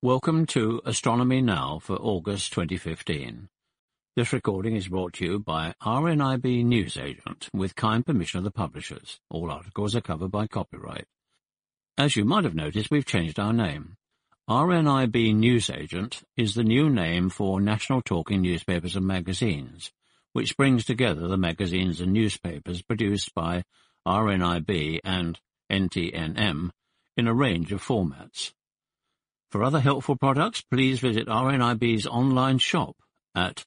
Welcome to Astronomy Now for August 2015. This recording is brought to you by RNIB Newsagent with kind permission of the publishers. All articles are covered by copyright. As you might have noticed, we've changed our name. RNIB Newsagent is the new name for National Talking Newspapers and Magazines, which brings together the magazines and newspapers produced by RNIB and NTNM in a range of formats. For other helpful products, please visit RNIB's online shop at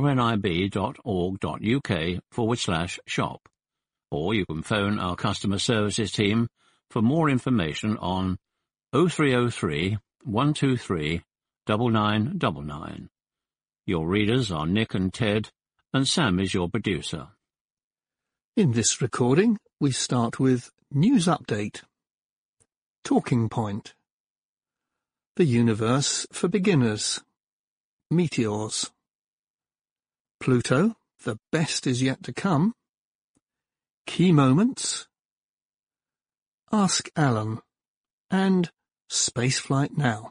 rnib.org.uk/shop, or you can phone our customer services team for more information on 0303 123 9999. Your readers are Nick and Ted, and Sam is your producer. In this recording, we start with News Update. Talking Point. The Universe for Beginners. Meteors. Pluto, the best is yet to come. Key Moments. Ask Alan. And Spaceflight Now.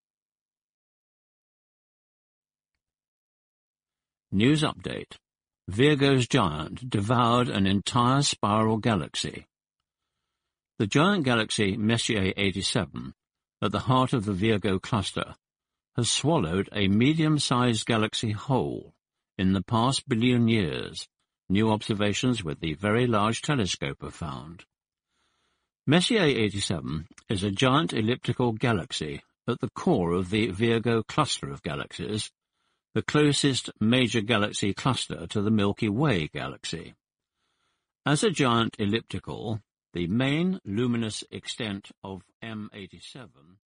News Update. Virgo's giant devoured an entire spiral galaxy. The giant galaxy Messier 87, at the heart of the Virgo cluster, has swallowed a medium-sized galaxy whole in the past billion years, new observations with the Very Large Telescope have found. Messier 87 is a giant elliptical galaxy at the core of the Virgo cluster of galaxies, the closest major galaxy cluster to the Milky Way galaxy. As a giant elliptical, the main luminous extent of M87